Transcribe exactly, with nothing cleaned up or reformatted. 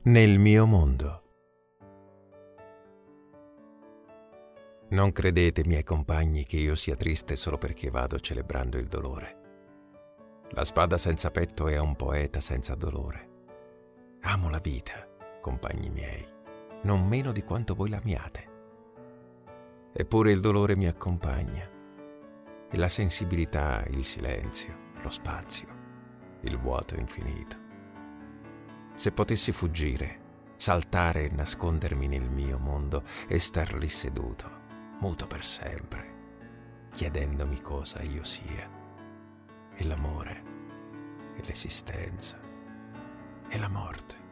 nel mio mondo. Non credete, miei compagni, che io sia triste solo perché vado celebrando il dolore. La spada senza petto è un poeta senza dolore. Amo la vita, compagni miei, non meno di quanto voi l'amiate. Eppure il dolore mi accompagna, e la sensibilità, il silenzio, lo spazio, il vuoto infinito. Se potessi fuggire, saltare e nascondermi nel mio mondo e star lì seduto, muto per sempre, chiedendomi cosa io sia, e l'amore, e l'esistenza, e la morte.